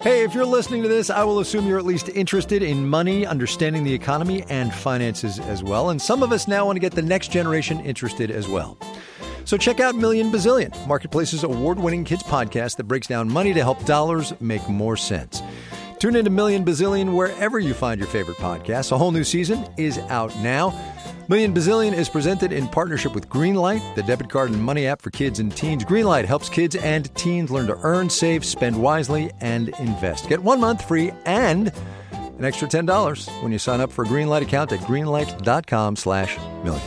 Hey, if you're listening to this, I will assume you're at least interested in money, understanding the economy, and finances as well. And some of us now want to get the next generation interested as well. So check out Million Bazillion, Marketplace's award-winning kids podcast that breaks down money to help dollars make more sense. Tune into Million Bazillion wherever you find your favorite podcasts. A whole new season is out now. Million Bazillion is presented in partnership with Greenlight, the debit card and money app for kids and teens. Greenlight helps kids and teens learn to earn, save, spend wisely, and invest. Get 1 month free and an extra $10 when you sign up for a Greenlight account at greenlight.com/million.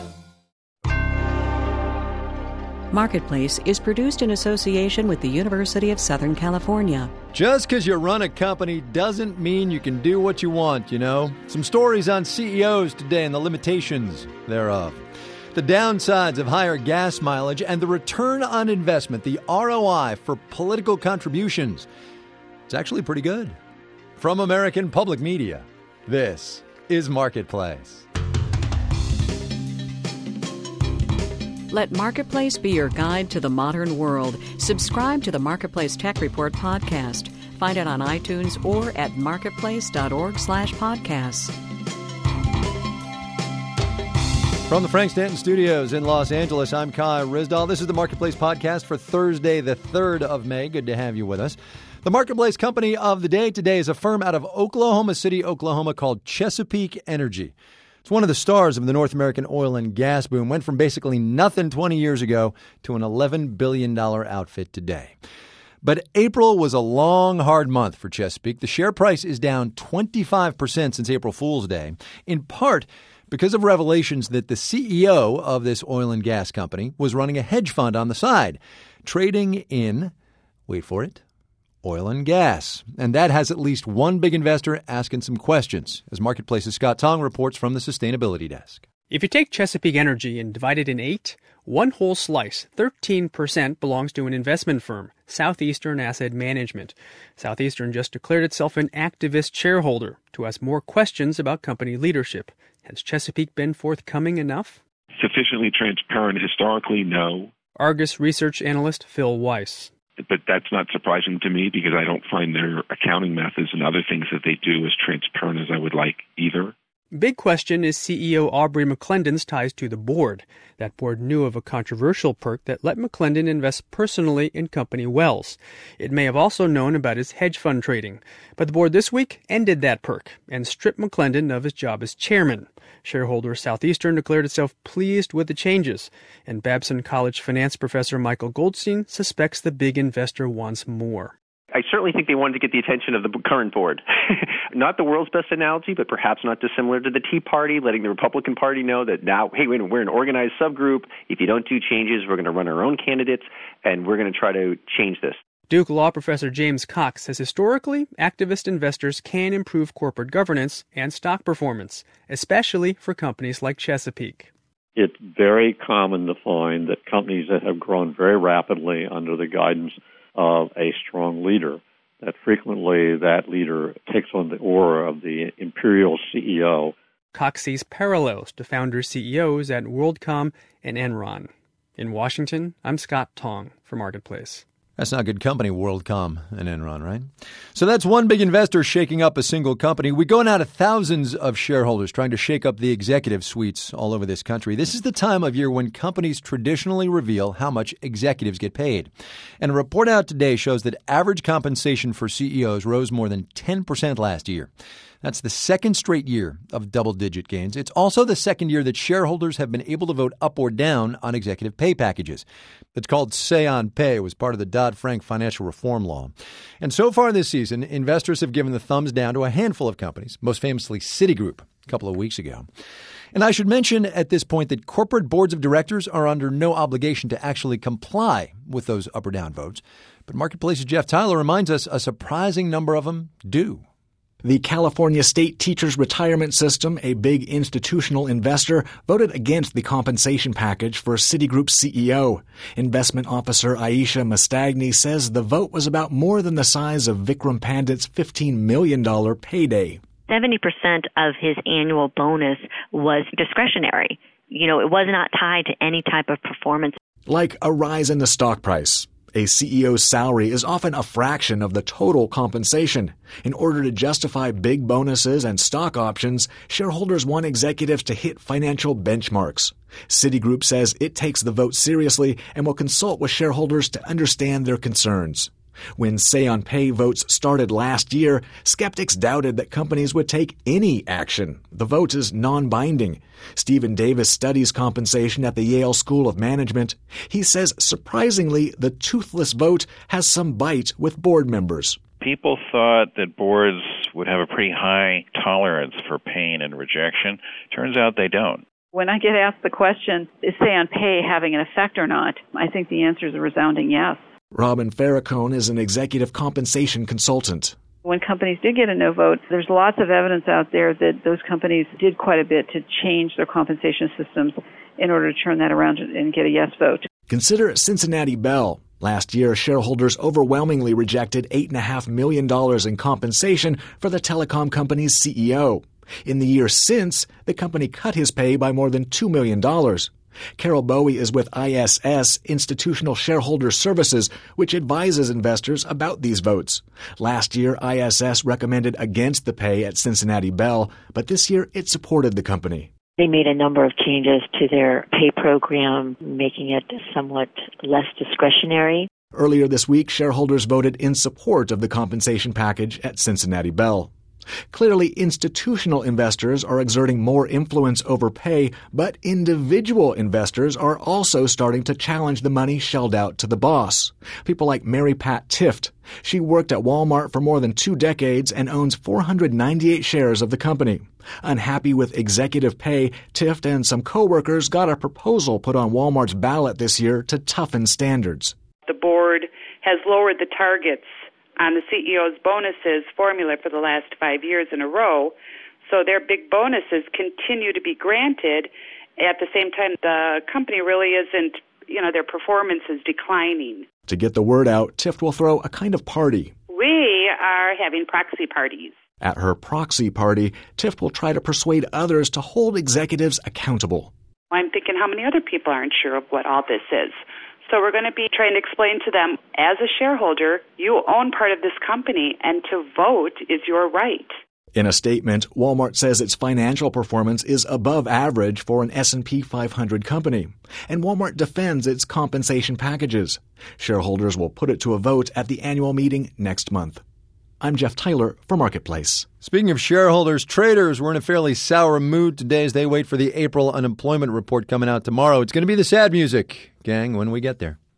Marketplace is produced in association with the University of Southern California. Just because you run a company doesn't mean you can do what you want, you know. Some stories on CEOs today and the limitations thereof. The downsides of higher gas mileage and the return on investment, the ROI for political contributions. It's actually pretty good. From American Public Media, this is Marketplace. Let Marketplace be your guide to the modern world. Subscribe to the Marketplace Tech Report podcast. Find it on iTunes or at marketplace.org/podcasts. From the Frank Stanton Studios in Los Angeles, I'm Kai Ryssdal. This is the Marketplace podcast for Thursday, the 3rd of May. Good to have you with us. The Marketplace company of the day today is a firm out of Oklahoma City, Oklahoma called Chesapeake Energy. It's one of the stars of the North American oil and gas boom. Went from basically nothing 20 years ago to an $11 billion outfit today. But April was a long, hard month for Chesapeake. The share price is down 25% since April Fool's Day, in part because of revelations that the CEO of this oil and gas company was running a hedge fund on the side, trading in, wait for it, oil and gas. And that has at least one big investor asking some questions, as Marketplace's Scott Tong reports from the Sustainability Desk. If you take Chesapeake Energy and divide it in 8, one whole slice, 13%, belongs to an investment firm, Southeastern Asset Management. Southeastern just declared itself an activist shareholder to ask more questions about company leadership. Has Chesapeake been forthcoming enough? Sufficiently transparent historically, no. Argus research analyst Phil Weiss. But that's not surprising to me because I don't find their accounting methods and other things that they do as transparent as I would like either. Big question is CEO Aubrey McClendon's ties to the board. That board knew of a controversial perk that let McClendon invest personally in company wells. It may have also known about his hedge fund trading. But the board this week ended that perk and stripped McClendon of his job as chairman. Shareholder Southeastern declared itself pleased with the changes, and Babson College finance professor Michael Goldstein suspects the big investor wants more. I certainly think they wanted to get the attention of the current board. Not the world's best analogy, but perhaps not dissimilar to the Tea Party, letting the Republican Party know that now, hey, we're an organized subgroup. If you don't do changes, we're going to run our own candidates, and we're going to try to change this. Duke law professor James Cox says historically, activist investors can improve corporate governance and stock performance, especially for companies like Chesapeake. It's very common to find that companies that have grown very rapidly under the guidance of a strong leader, that frequently that leader takes on the aura of the imperial CEO. Cox sees parallels to founder CEOs at WorldCom and Enron. In Washington, I'm Scott Tong for Marketplace. That's not good company, WorldCom and Enron, right? So that's one big investor shaking up a single company. We go now to thousands of shareholders trying to shake up the executive suites all over this country. This is the time of year when companies traditionally reveal how much executives get paid. And a report out today shows that average compensation for CEOs rose more than 10% last year. That's the second straight year of double-digit gains. It's also the second year that shareholders have been able to vote up or down on executive pay packages. It's called Say-on-Pay. It was part of the Dodd-Frank financial reform law. And so far this season, investors have given the thumbs down to a handful of companies, most famously Citigroup a couple of weeks ago. And I should mention at this point that corporate boards of directors are under no obligation to actually comply with those up or down votes. But Marketplace's Jeff Tyler reminds us a surprising number of them do. The California State Teachers Retirement System, a big institutional investor, voted against the compensation package for Citigroup's CEO. Investment officer Aisha Mastagni says the vote was about more than the size of Vikram Pandit's $15 million payday. 70% of his annual bonus was discretionary. It was not tied to any type of performance. Like a rise in the stock price. A CEO's salary is often a fraction of the total compensation. In order to justify big bonuses and stock options, shareholders want executives to hit financial benchmarks. Citigroup says it takes the vote seriously and will consult with shareholders to understand their concerns. When Say on Pay votes started last year, skeptics doubted that companies would take any action. The vote is non-binding. Stephen Davis studies compensation at the Yale School of Management. He says, surprisingly, the toothless vote has some bite with board members. People thought that boards would have a pretty high tolerance for pain and rejection. Turns out they don't. When I get asked the question, is Say on Pay having an effect or not, I think the answer is a resounding yes. Robin Farrakhan is an executive compensation consultant. When companies did get a no vote, there's lots of evidence out there that those companies did quite a bit to change their compensation systems in order to turn that around and get a yes vote. Consider Cincinnati Bell. Last year, shareholders overwhelmingly rejected $8.5 million in compensation for the telecom company's CEO. In the year since, the company cut his pay by more than $2 million. Carol Bowie is with ISS, Institutional Shareholder Services, which advises investors about these votes. Last year, ISS recommended against the pay at Cincinnati Bell, but this year it supported the company. They made a number of changes to their pay program, making it somewhat less discretionary. Earlier this week, shareholders voted in support of the compensation package at Cincinnati Bell. Clearly, institutional investors are exerting more influence over pay, but individual investors are also starting to challenge the money shelled out to the boss. People like Mary Pat Tift. She worked at Walmart for more than 2 decades and owns 498 shares of the company. Unhappy with executive pay, Tift and some coworkers got a proposal put on Walmart's ballot this year to toughen standards. The board has lowered the targets on the CEO's bonuses formula for the last 5 years in a row, so their big bonuses continue to be granted. At the same time, the company really isn't, their performance is declining. To get the word out, Tift will throw a kind of party. We are having proxy parties. At her proxy party, Tift will try to persuade others to hold executives accountable. I'm thinking how many other people aren't sure of what all this is. So we're going to be trying to explain to them, as a shareholder, you own part of this company, and to vote is your right. In a statement, Walmart says its financial performance is above average for an S&P 500 company, and Walmart defends its compensation packages. Shareholders will put it to a vote at the annual meeting next month. I'm Jeff Tyler for Marketplace. Speaking of shareholders, traders were in a fairly sour mood today as they wait for the April unemployment report coming out tomorrow. It's going to be the sad music, gang, when we get there.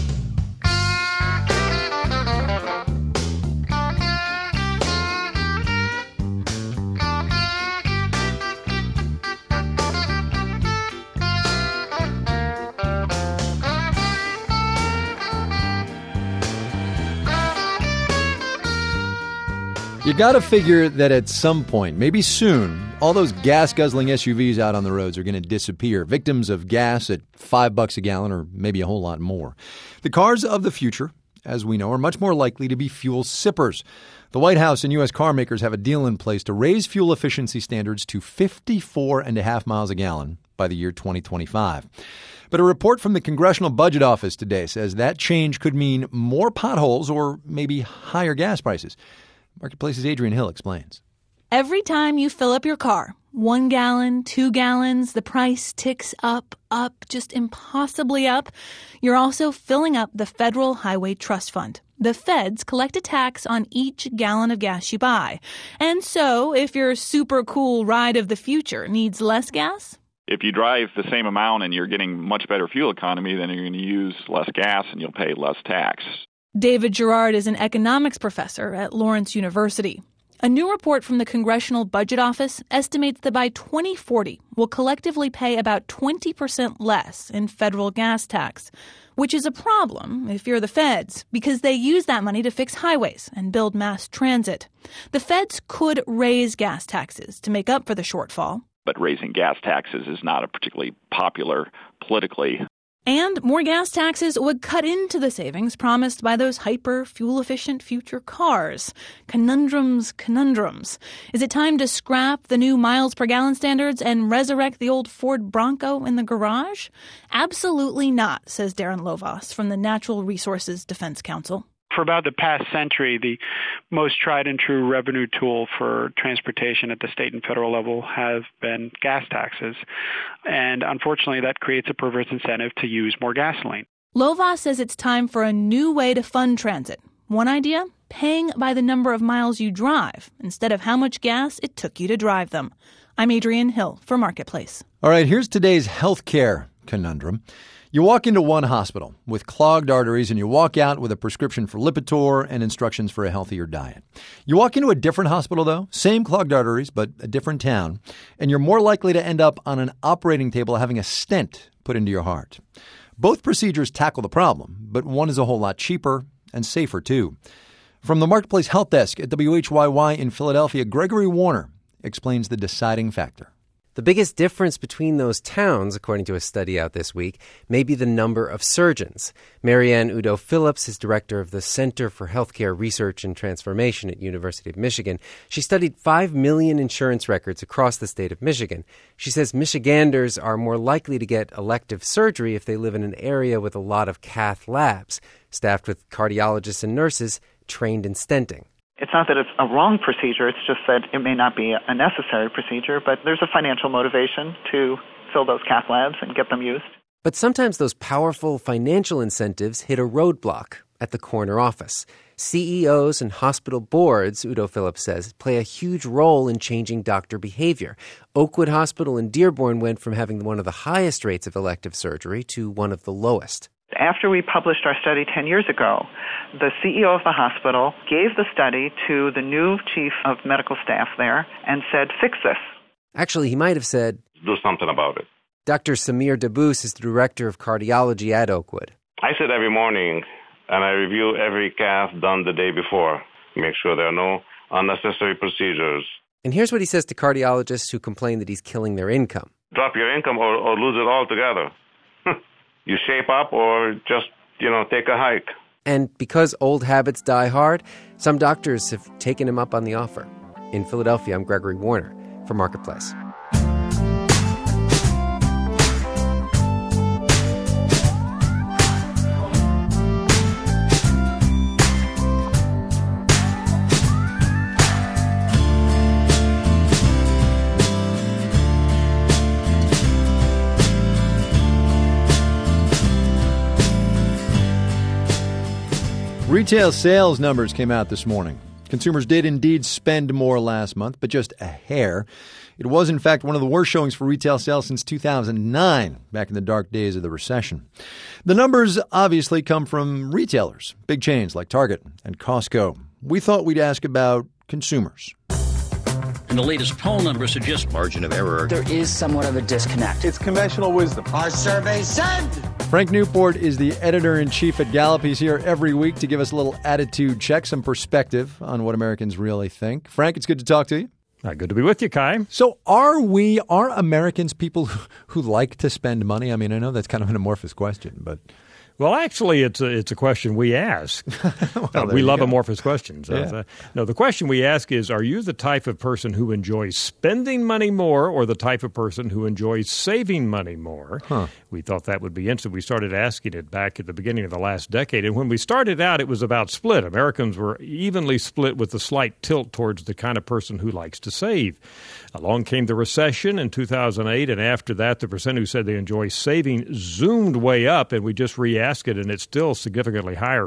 You got to figure that at some point, maybe soon, all those gas-guzzling SUVs out on the roads are going to disappear, victims of gas at $5 a gallon or maybe a whole lot more. The cars of the future, as we know, are much more likely to be fuel sippers. The White House and U.S. car makers have a deal in place to raise fuel efficiency standards to 54.5 miles a gallon by the year 2025. But a report from the Congressional Budget Office today says that change could mean more potholes or maybe higher gas prices. Marketplace's Adrian Hill explains. Every time you fill up your car, 1 gallon, 2 gallons, the price ticks up, just impossibly up. You're also filling up the Federal Highway Trust Fund. The feds collect a tax on each gallon of gas you buy. And so, if your super cool ride of the future needs less gas, if you drive the same amount and you're getting much better fuel economy, then you're going to use less gas and you'll pay less tax. David Gerard is an economics professor at Lawrence University. A new report from the Congressional Budget Office estimates that by 2040, we'll collectively pay about 20% less in federal gas tax, which is a problem if you're the feds, because they use that money to fix highways and build mass transit. The feds could raise gas taxes to make up for the shortfall. But raising gas taxes is not a particularly popular politically And more gas taxes would cut into the savings promised by those hyper fuel-efficient future cars. Conundrums. Is it time to scrap the new miles per gallon standards and resurrect the old Ford Bronco in the garage? Absolutely not, says Darren Lovas from the Natural Resources Defense Council. For about the past century, the most tried and true revenue tool for transportation at the state and federal level have been gas taxes. And unfortunately, that creates a perverse incentive to use more gasoline. Lovas says it's time for a new way to fund transit. One idea? Paying by the number of miles you drive instead of how much gas it took you to drive them. I'm Adrienne Hill for Marketplace. All right, here's today's healthcare conundrum. You walk into one hospital with clogged arteries and you walk out with a prescription for Lipitor and instructions for a healthier diet. You walk into a different hospital, though, same clogged arteries, but a different town, and you're more likely to end up on an operating table having a stent put into your heart. Both procedures tackle the problem, but one is a whole lot cheaper and safer, too. From the Marketplace Health Desk at WHYY in Philadelphia, Gregory Warner explains the deciding factor. The biggest difference between those towns, according to a study out this week, may be the number of surgeons. Marianne Udo-Phillips is director of the Center for Healthcare Research and Transformation at University of Michigan. She studied 5 million insurance records across the state of Michigan. She says Michiganders are more likely to get elective surgery if they live in an area with a lot of cath labs, staffed with cardiologists and nurses trained in stenting. It's not that it's a wrong procedure, it's just that it may not be a necessary procedure, but there's a financial motivation to fill those cath labs and get them used. But sometimes those powerful financial incentives hit a roadblock at the corner office. CEOs and hospital boards, Udo Phillips says, play a huge role in changing doctor behavior. Oakwood Hospital in Dearborn went from having one of the highest rates of elective surgery to one of the lowest. After we published our study 10 years ago, the CEO of the hospital gave the study to the new chief of medical staff there and said, fix this. Actually, he might have said, do something about it. Dr. Samir Dabous is the director of cardiology at Oakwood. I sit every morning and I review every cath done the day before, make sure there are no unnecessary procedures. And here's what he says to cardiologists who complain that he's killing their income. Drop your income or lose it altogether. You shape up or just, take a hike. And because old habits die hard, some doctors have taken him up on the offer. In Philadelphia, I'm Gregory Warner for Marketplace. Retail sales numbers came out this morning. Consumers did indeed spend more last month, but just a hair. It was, in fact, one of the worst showings for retail sales since 2009, back in the dark days of the recession. The numbers obviously come from retailers, big chains like Target and Costco. We thought we'd ask about consumers. And the latest poll numbers suggest margin of error. There is somewhat of a disconnect. It's conventional wisdom. Our survey said. Frank Newport is the editor-in-chief at Gallup. He's here every week to give us a little attitude check, some perspective on what Americans really think. Frank, it's good to talk to you. Good to be with you, Kai. So are Americans people who like to spend money? I mean, I know that's kind of an amorphous question, but... Well, actually, it's a question we ask. Well, we love amorphous questions. Yeah. No, the question we ask is, are you the type of person who enjoys spending money more or the type of person who enjoys saving money more? Huh. We thought that would be interesting. We started asking it back at the beginning of the last decade. And when we started out, it was about split. Americans were evenly split with a slight tilt towards the kind of person who likes to save. Along came the recession in 2008, and after that, the percent who said they enjoy saving zoomed way up, and we just ask it, and it's still significantly higher.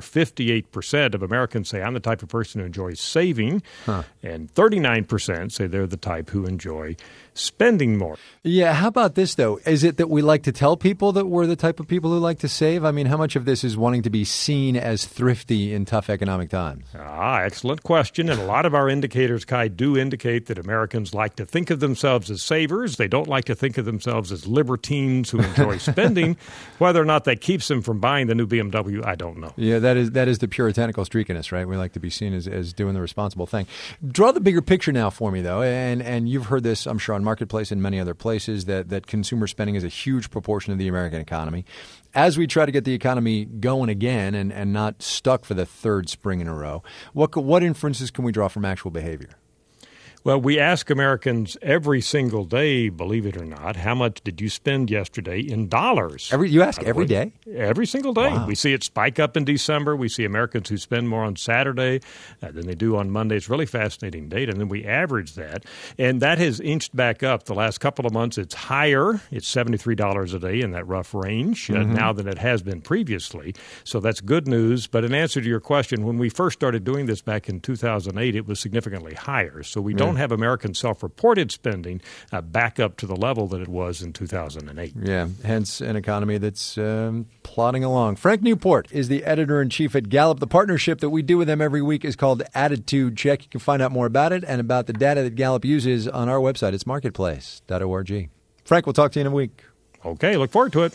58% of Americans say I'm the type of person who enjoys saving, and 39% say they're the type who enjoy spending more. Yeah, how about this, though? Is it that we like to tell people that we're the type of people who like to save? I mean, how much of this is wanting to be seen as thrifty in tough economic times? Excellent question. And a lot of our indicators, Kai, do indicate that Americans like to think of themselves as savers. They don't like to think of themselves as libertines who enjoy spending. Whether or not that keeps them from buying the new BMW, I don't know. Yeah, that is the puritanical streak in us, right? We like to be seen as doing the responsible thing. Draw the bigger picture now for me, though, and you've heard this, I'm sure, on Marketplace and many other places, that consumer spending is a huge proportion of the American economy. As we try to get the economy going again and not stuck for the third spring in a row, what inferences can we draw from actual behavior? Well, we ask Americans every single day, believe it or not, how much did you spend yesterday in dollars? You ask every day? Every single day. Wow. We see it spike up in December. We see Americans who spend more on Saturday than they do on Monday. It's really fascinating data. And then we average that. And that has inched back up the last couple of months. It's higher. It's $73 a day in that rough range now than it has been previously. So that's good news. But in answer to your question, when we first started doing this back in 2008, it was significantly higher. So we don't have American self-reported spending back up to the level that it was in 2008. Yeah, hence an economy that's plodding along. Frank Newport is the editor-in-chief at Gallup. The partnership that we do with them every week is called Attitude Check. You can find out more about it and about the data that Gallup uses on our website. It's marketplace.org. Frank, we'll talk to you in a week. Okay, look forward to it.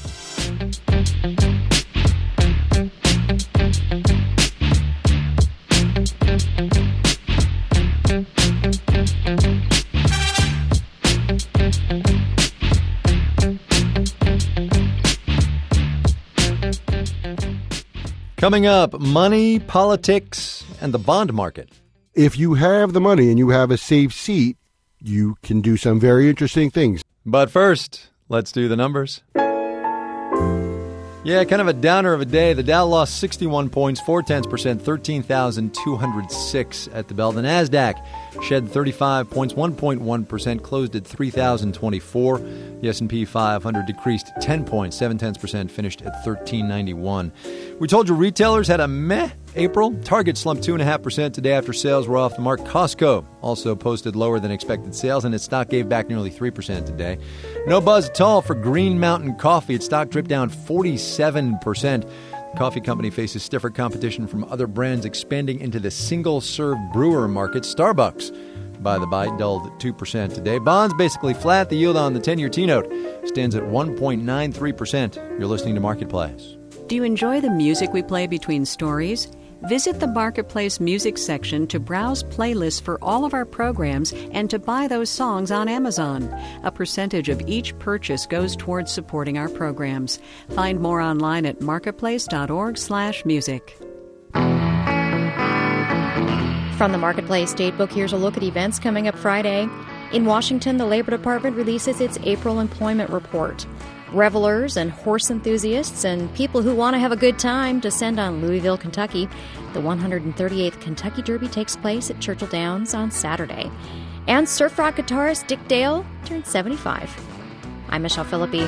Coming up, money, politics, and the bond market. If you have the money and you have a safe seat, you can do some very interesting things. But first, let's do the numbers. Yeah, kind of a downer of a day. The Dow lost 61 points, 0.4%, 13,206 at the bell. The NASDAQ shed 35 points, 1.1%, closed at 3,024. The S&P 500 decreased 10 points, 0.7%, finished at 1,391. We told you retailers had a meh April. Target slumped 2.5% today after sales were off the mark. Costco also posted lower than expected sales, and its stock gave back nearly 3% today. No buzz at all for Green Mountain Coffee. Its stock dripped down 47%. The coffee company faces stiffer competition from other brands expanding into the single-serve brewer market. Starbucks, by the by, dulled 2% today. Bonds basically flat. The yield on the 10-year T-note stands at 1.93%. You're listening to Marketplace. Do you enjoy the music we play between stories? Visit the Marketplace music section to browse playlists for all of our programs and to buy those songs on Amazon. A percentage of each purchase goes towards supporting our programs. Find more online at marketplace.org/music. From the Marketplace Datebook, here's a look at events coming up Friday. In Washington, the Labor Department releases its April employment report. Revelers and horse enthusiasts and people who want to have a good time descend on Louisville, Kentucky. The 138th Kentucky Derby takes place at Churchill Downs on Saturday. And surf rock guitarist Dick Dale turns 75. I'm Michelle Philippi.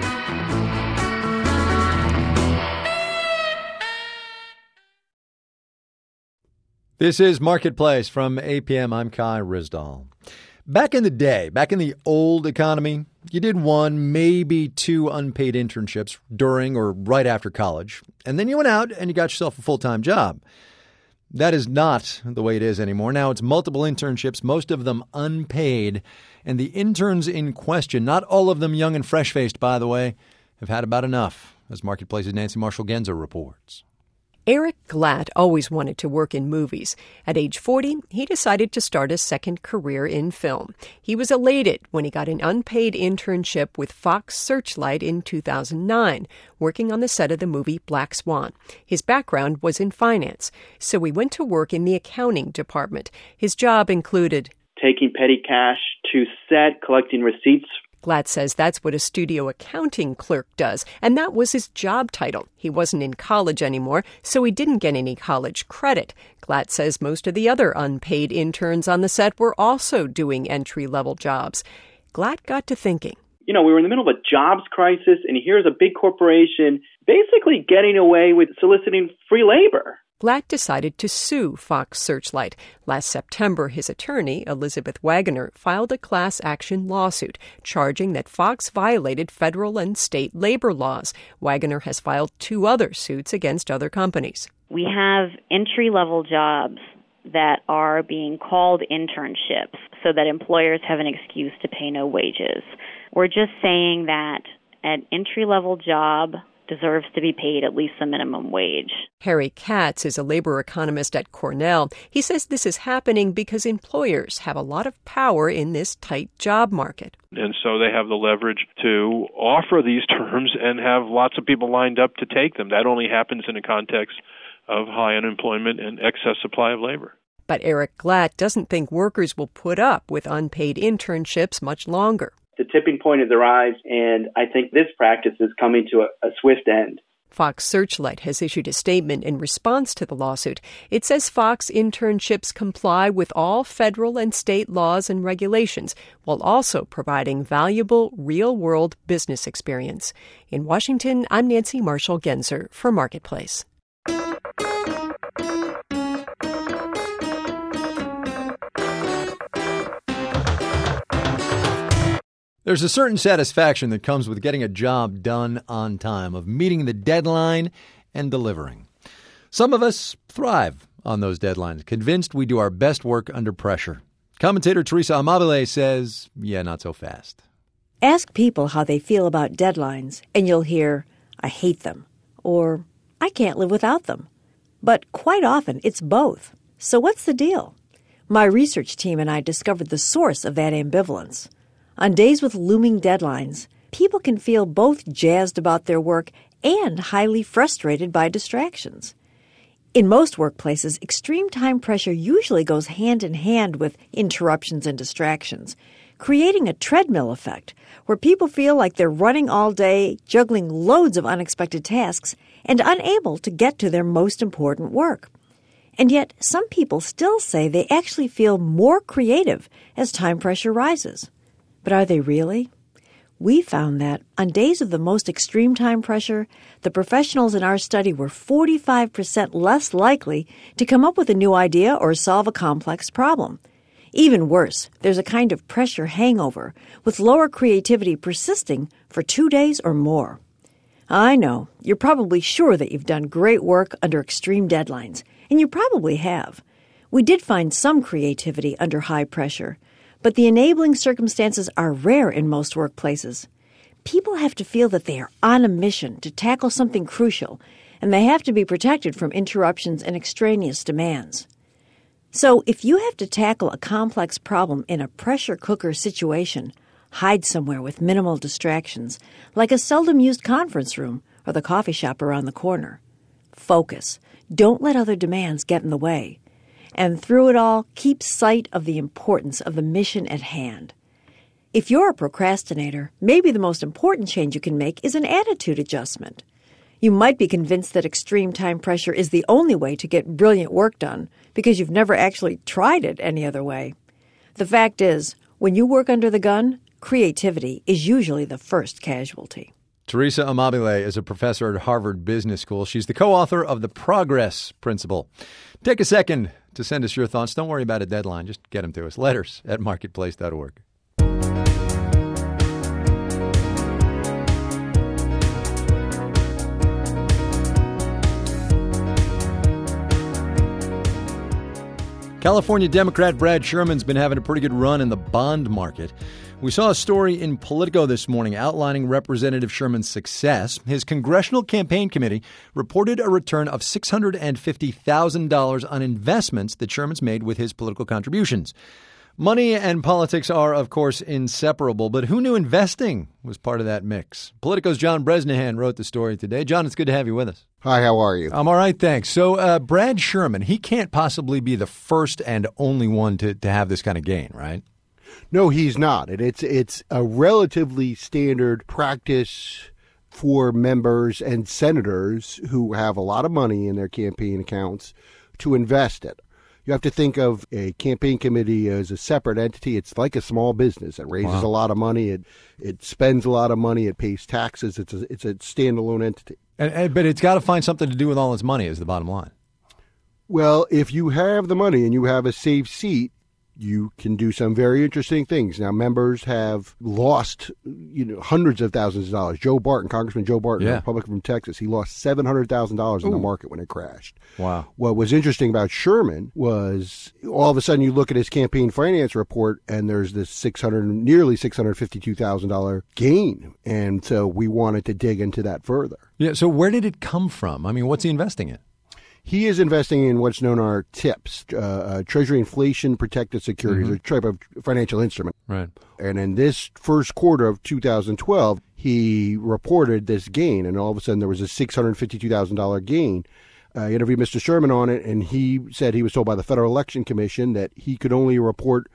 This is Marketplace from APM. I'm Kai Rizdal. Back in the day, back in the old economy, you did one, maybe two unpaid internships during or right after college, and then you went out and you got yourself a full-time job. That is not the way it is anymore. Now it's multiple internships, most of them unpaid, and the interns in question, not all of them young and fresh-faced, by the way, have had about enough, as Marketplace's Nancy Marshall-Genzer reports. Eric Glatt always wanted to work in movies. At age 40, he decided to start a second career in film. He was elated when he got an unpaid internship with Fox Searchlight in 2009, working on the set of the movie Black Swan. His background was in finance, so he went to work in the accounting department. His job included taking petty cash to set, collecting receipts. Glatt says that's what a studio accounting clerk does, and that was his job title. He wasn't in college anymore, so he didn't get any college credit. Glatt says most of the other unpaid interns on the set were also doing entry-level jobs. Glatt got to thinking. We were in the middle of a jobs crisis, and here's a big corporation basically getting away with soliciting free labor. Glatt decided to sue Fox Searchlight. Last September, his attorney, Elizabeth Wagoner, filed a class action lawsuit charging that Fox violated federal and state labor laws. Wagoner has filed 2 other suits against other companies. We have entry-level jobs that are being called internships so that employers have an excuse to pay no wages. We're just saying that an entry-level job deserves to be paid at least the minimum wage. Harry Katz is a labor economist at Cornell. He says this is happening because employers have a lot of power in this tight job market. And so they have the leverage to offer these terms and have lots of people lined up to take them. That only happens in a context of high unemployment and excess supply of labor. But Eric Glatt doesn't think workers will put up with unpaid internships much longer. The tipping point has arrived, and I think this practice is coming to a swift end. Fox Searchlight has issued a statement in response to the lawsuit. It says Fox internships comply with all federal and state laws and regulations, while also providing valuable real-world business experience. In Washington, I'm Nancy Marshall-Genzer for Marketplace. There's a certain satisfaction that comes with getting a job done on time, of meeting the deadline and delivering. Some of us thrive on those deadlines, convinced we do our best work under pressure. Commentator Teresa Amabile says, yeah, not so fast. Ask people how they feel about deadlines, and you'll hear, I hate them, or I can't live without them. But quite often, it's both. So what's the deal? My research team and I discovered the source of that ambivalence. On days with looming deadlines, people can feel both jazzed about their work and highly frustrated by distractions. In most workplaces, extreme time pressure usually goes hand in hand with interruptions and distractions, creating a treadmill effect where people feel like they're running all day, juggling loads of unexpected tasks, and unable to get to their most important work. And yet, some people still say they actually feel more creative as time pressure rises. But are they really? We found that on days of the most extreme time pressure, the professionals in our study were 45% less likely to come up with a new idea or solve a complex problem. Even worse, there's a kind of pressure hangover, with lower creativity persisting for 2 days or more. I know, you're probably sure that you've done great work under extreme deadlines, and you probably have. We did find some creativity under high pressure, but the enabling circumstances are rare in most workplaces. People have to feel that they are on a mission to tackle something crucial, and they have to be protected from interruptions and extraneous demands. So if you have to tackle a complex problem in a pressure cooker situation, hide somewhere with minimal distractions, like a seldom-used conference room or the coffee shop around the corner. Focus. Don't let other demands get in the way. And through it all, keep sight of the importance of the mission at hand. If you're a procrastinator, maybe the most important change you can make is an attitude adjustment. You might be convinced that extreme time pressure is the only way to get brilliant work done because you've never actually tried it any other way. The fact is, when you work under the gun, creativity is usually the first casualty. Teresa Amabile is a professor at Harvard Business School. She's the co-author of The Progress Principle. Take a second to send us your thoughts. Don't worry about a deadline. Just get them to us. Letters at marketplace.org. California Democrat Brad Sherman's been having a pretty good run in the bond market. We saw a story in Politico this morning outlining Representative Sherman's success. His Congressional Campaign Committee reported a return of $650,000 on investments that Sherman's made with his political contributions. Money and politics are, of course, inseparable, but who knew investing was part of that mix? Politico's John Bresnahan wrote the story today. John, it's good to have you with us. Hi, how are you? I'm all right, thanks. So Brad Sherman, he can't possibly be the first and only one to have this kind of gain, right? No, he's not. It's a relatively standard practice for members and senators who have a lot of money in their campaign accounts to invest it. You have to think of a campaign committee as a separate entity. It's like a small business. It raises a lot of money. It spends a lot of money. It pays taxes. It's a standalone entity. But it's got to find something to do with all its money is the bottom line. Well, if you have the money and you have a safe seat, you can do some very interesting things. Now, members have lost, hundreds of thousands of dollars. Joe Barton, Congressman Joe Barton, a Republican from Texas, he lost $700,000 in the market when it crashed. Wow. What was interesting about Sherman was all of a sudden you look at his campaign finance report and there's this nearly $652,000 gain. And so we wanted to dig into that further. Yeah. So where did it come from? I mean, what's he investing in? He is investing in what's known as TIPS, Treasury Inflation Protected Securities, a type of financial instrument. Right. And in this first quarter of 2012, he reported this gain, and all of a sudden there was a $652,000 gain. I interviewed Mr. Sherman on it, and he said he was told by the Federal Election Commission that he could only report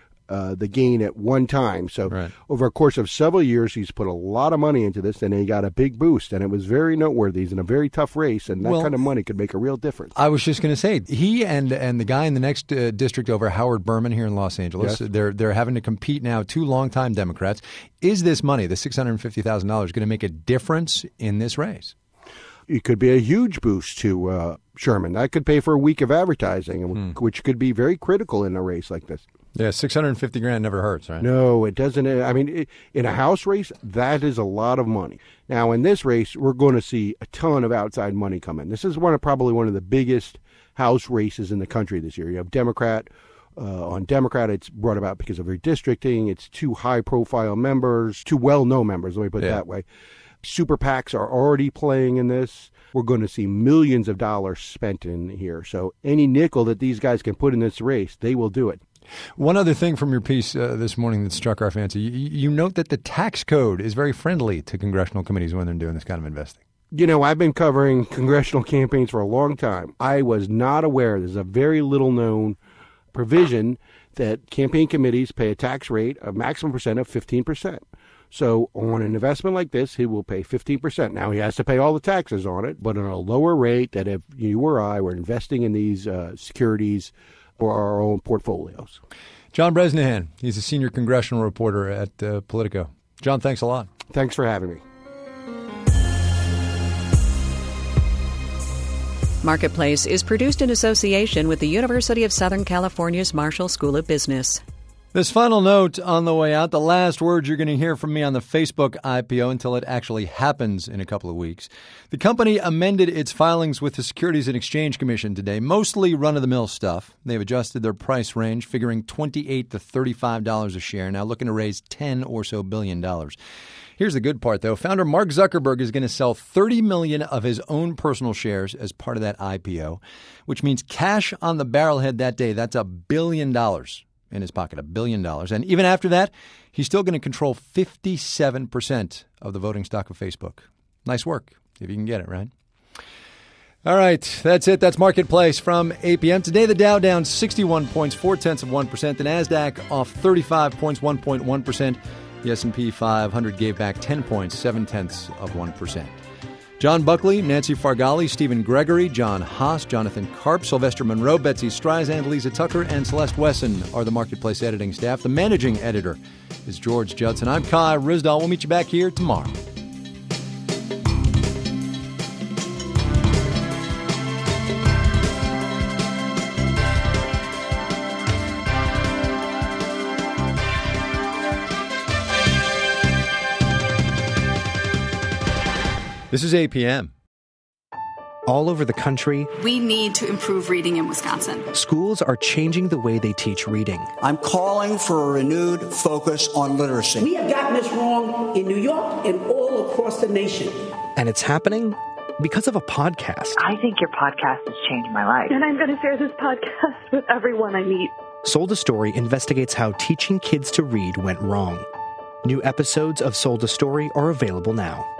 the gain at one time. So over a course of several years, he's put a lot of money into this, and he got a big boost, and it was very noteworthy. He's in a very tough race, and that kind of money could make a real difference. I was just going to say, he and the guy in the next district over, Howard Berman here in Los Angeles, they're having to compete now, two longtime Democrats. Is this money, the $650,000, going to make a difference in this race? It could be a huge boost to Sherman. That could pay for a week of advertising, which could be very critical in a race like this. Yeah, $650,000 never hurts, right? No, it doesn't. I mean, in a House race, that is a lot of money. Now, in this race, we're going to see a ton of outside money come in. This is probably one of the biggest House races in the country this year. You have Democrat. On Democrat, it's brought about because of redistricting. It's two high-profile members, two well-known members, let me put it that way. Super PACs are already playing in this. We're going to see millions of dollars spent in here. So any nickel that these guys can put in this race, they will do it. One other thing from your piece this morning that struck our fancy, you note that the tax code is very friendly to congressional committees when they're doing this kind of investing. I've been covering congressional campaigns for a long time. I was not aware. There's a very little known provision that campaign committees pay a tax rate, a maximum percent of 15%. So on an investment like this, he will pay 15%. Now, he has to pay all the taxes on it, but on a lower rate than if you or I were investing in these securities or our own portfolios. John Bresnahan, he's a senior congressional reporter at Politico. John, thanks a lot. Thanks for having me. Marketplace is produced in association with the University of Southern California's Marshall School of Business. This final note on the way out, the last words you're going to hear from me on the Facebook IPO until it actually happens in a couple of weeks. The company amended its filings with the Securities and Exchange Commission today, mostly run-of-the-mill stuff. They've adjusted their price range, figuring $28 to $35 a share, now looking to raise $10 or so billion. Here's the good part, though. Founder Mark Zuckerberg is going to sell 30 million of his own personal shares as part of that IPO, which means cash on the barrelhead that day. That's $1 billion. In his pocket, $1 billion. And even after that, he's still going to control 57% of the voting stock of Facebook. Nice work, if you can get it, right? All right, that's it. That's Marketplace from 8 p.m. Today, the Dow down 61 points, 0.4%. The NASDAQ off 35 points, 1.1%. The S&P 500 gave back 10 points, 0.7%. John Buckley, Nancy Fargali, Stephen Gregory, John Haas, Jonathan Karp, Sylvester Monroe, Betsy Streisand, Lisa Tucker, and Celeste Wesson are the Marketplace editing staff. The managing editor is George Judson. I'm Kai Ryssdal. We'll meet you back here tomorrow. This is 8 p.m. All over the country, we need to improve reading in Wisconsin. Schools are changing the way they teach reading. I'm calling for a renewed focus on literacy. We have gotten this wrong in New York and all across the nation. And it's happening because of a podcast. I think your podcast has changed my life. And I'm going to share this podcast with everyone I meet. Sold a Story investigates how teaching kids to read went wrong. New episodes of Sold a Story are available now.